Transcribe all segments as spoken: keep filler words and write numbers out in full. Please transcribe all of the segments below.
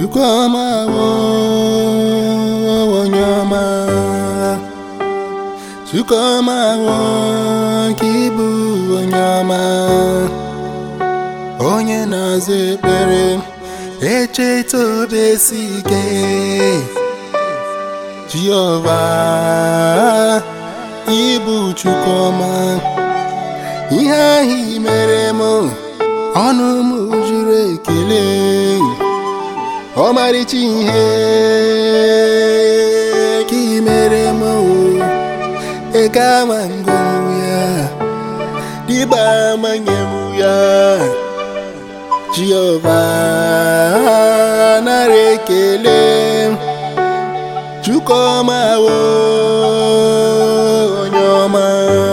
Chukwuma Onyoma, Chukwuma Kibu Onyoma, Onye na-aza ekpere echeta besike Jehova Ibu Chukwuma, ihe ahụ mere m ọnụ m juru ekele ọmarịcha ihe ka i mere m ego amango ya dịba amanye m ya Jehova nara ekele Chukwuma Onyoma,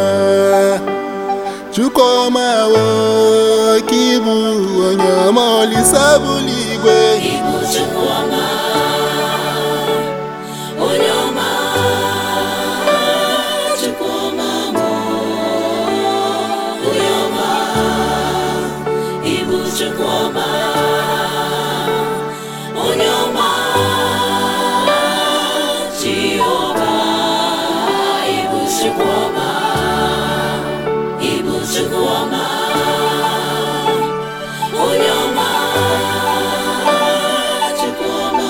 Chukwuma Kibu Onyoma Olisabuli igwe Ibu Chukwuma Onyoma, Chukwuma Onyoma, Ibu Chukwuma Onyoma, Jehova Ibu Chukwuma, Ibu Chukwuma Onyoma, Chukwuma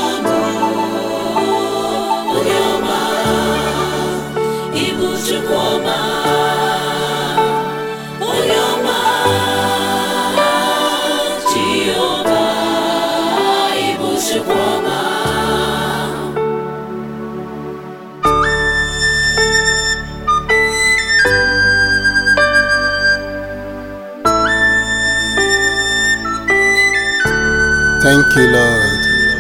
Onyoma, Ibu Chukwuma Onyoma, Jehova Ibu Chukwuma. Thank you, Lord.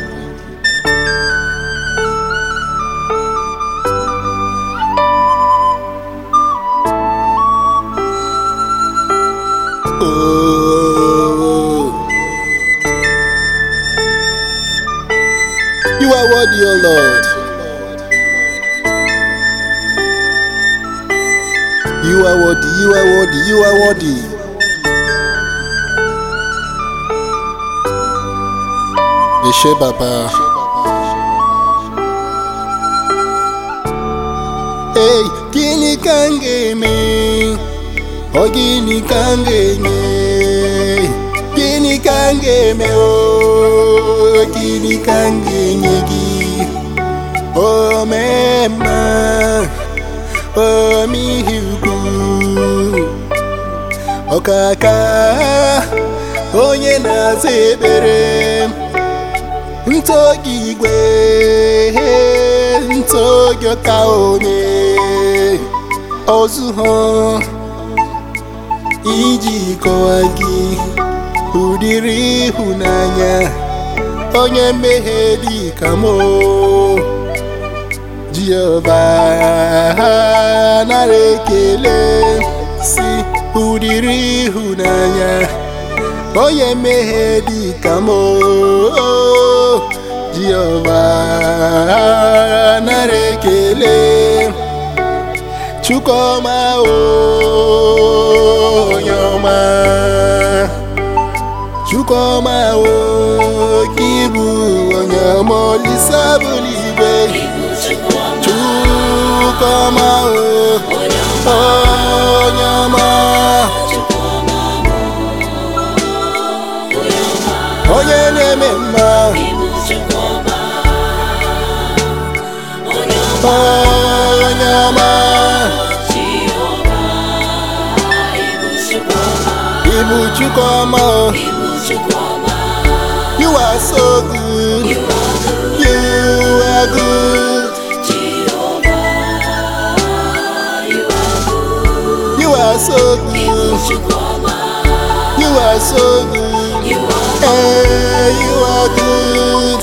Oh, you are worthy, O Lord. You are worthy, you are worthy, you are worthy. Eshe Baba. Hey, gini kange me, oh gini kange me, gini kange me, oh gini kange nyegi, oh mema, oh mi hugu, oh kaka, onye na-aza ekpere. Ntogi igwe, ntogi ọka onye ozuho iji kọwa gị ụdịrị ịhụnanya onye mmehie dị ka m Jehova nara ekele si ụdịrị ịhụnanya onye mmehie dị ka m Jehova nara ekele Chukwuma Onyoma, Chukwuma Kibu Onyoma Olisabuli igwe Chukwuma Onyoma, onye na-eme mma Onyoma, Ibu Chukwuma, you are so good, you are good, you are so good, you are so good, hey, you are good.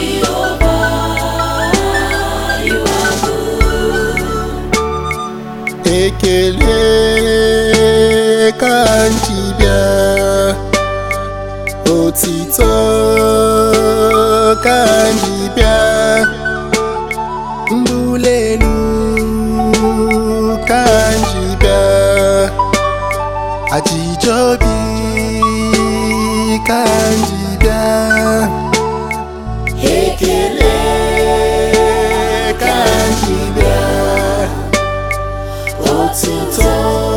Ekele ka nji bịa, otito ka nji bịa, mbuli elu ka nji bịa, ajịja obi ka nji bịa, otuto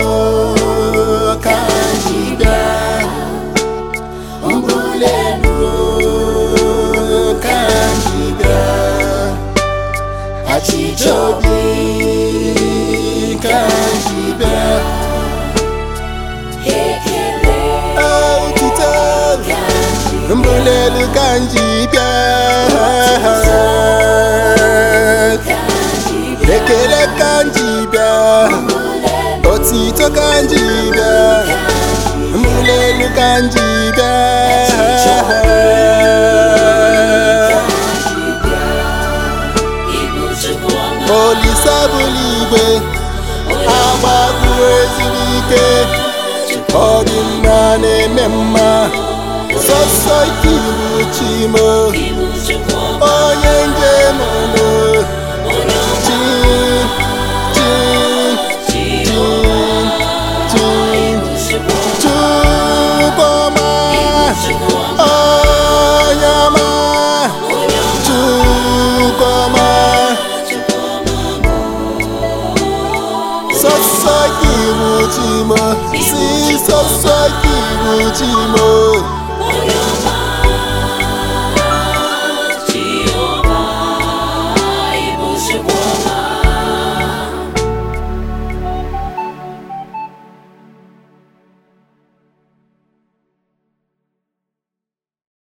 ka anyị bịa mbụlelu ka anyị bịa achịcha obi ka anyị bịa otuto mbụlelu ka anyị bịa ekele ka anyị bịa otito ka anyị bịa mbụlelu ka anyị bịa Olisa buligwe agbapụrụ ezuru ike ọ dị mma na-eme mma sọsọ ike ibu chimo onye njem ọnụ chi chi chi chi Chukwuma onye ọma Chukwuma sọsọ ike ibu chimo si sọsọ ike ibu chimo